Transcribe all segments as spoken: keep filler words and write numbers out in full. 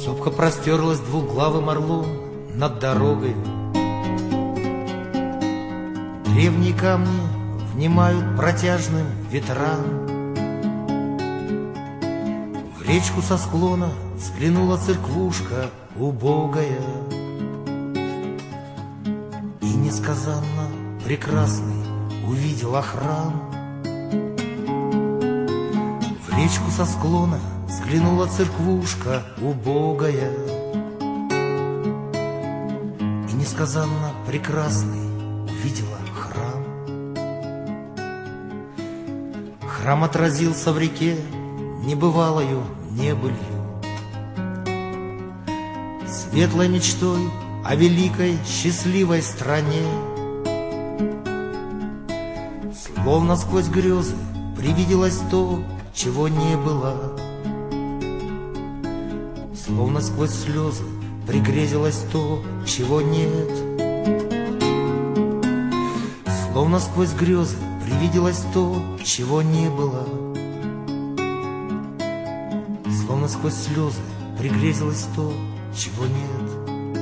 Сопка простерлась двуглавым орлом над дорогой. Древние камни внимают протяжным ветрам. В речку со склона взглянула церквушка убогая, и несказанно прекрасный увидела храм. В речку со склона взглянула церквушка убогая, и несказанно прекрасный увидела храм. Храм отразился в реке небывалою небылью, светлой мечтой о великой счастливой стране. Словно сквозь грезы привиделось то, чего не было, словно сквозь слезы пригрезилось то, чего нет. Словно сквозь грезы привиделось то, чего не было, словно сквозь слезы пригрезилось то, чего нет.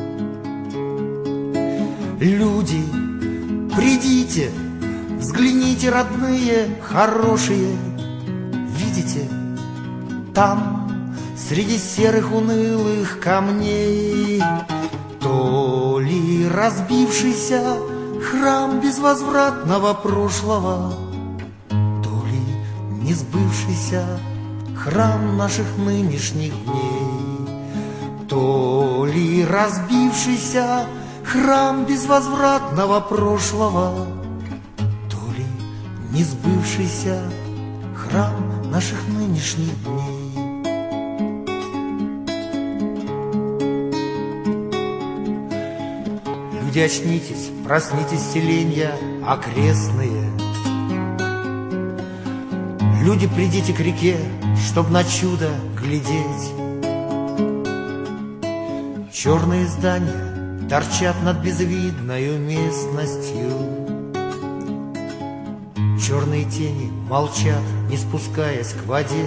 Люди, придите, взгляните, родные, хорошие. Видите, там, среди серых унылых камней, то ли разбившийся храм безвозвратного прошлого, то ли не сбывшийся храм наших нынешних дней, то ли разбившийся храм безвозвратного прошлого, то ли не сбывшийся храм наших нынешних дней. Люди, очнитесь, проснитесь, селенья окрестные. Люди, придите к реке, чтоб на чудо глядеть. Черные здания торчат над безвидною местностью. Черные тени молчат, не спускаясь к воде.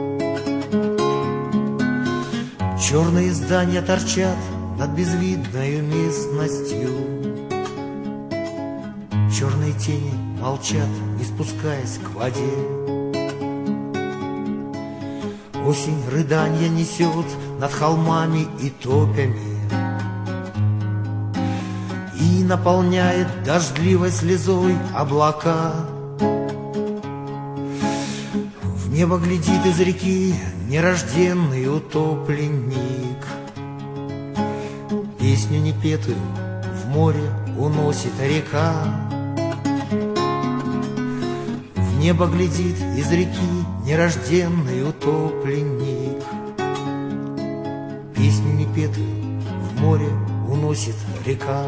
Черные здания торчат над безвидною местностью. Черные тени молчат, не спускаясь к воде. Осень рыданья несет над холмами и топями и наполняет дождливой слезой облака. В небо глядит из реки нерожденный утопленник. Песню непетую в море уносит река. В небо глядит из реки нерожденный утопленник. Песню непетую в море уносит река.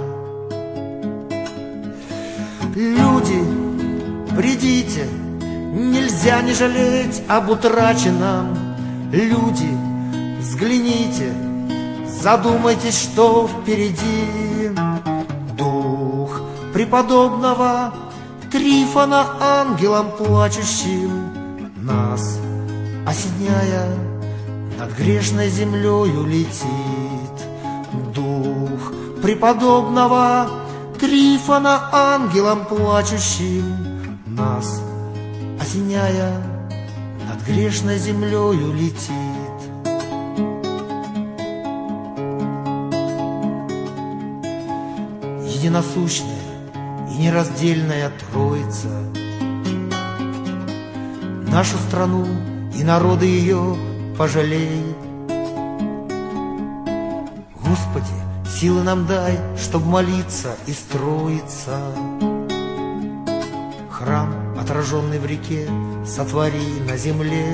Люди, придите, нельзя не жалеть об утраченном. Люди, взгляните, задумайтесь, что впереди. Дух преподобного Трифона ангелом плачущим нас, осеняя, над грешной землею летит. Дух преподобного Трифона ангелом плачущим нас, осеняя, над грешной землею летит. Единосущная и нераздельная Троица нашу страну и народы ее пожалеет. Господи, силы нам дай, чтоб молиться и строиться. Храм, отраженный в реке, сотвори на земле.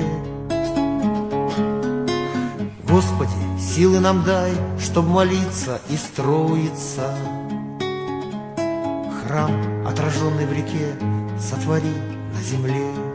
Господи, силы нам дай, чтоб молиться и строиться. Храм, отраженный в реке, сотвори на земле.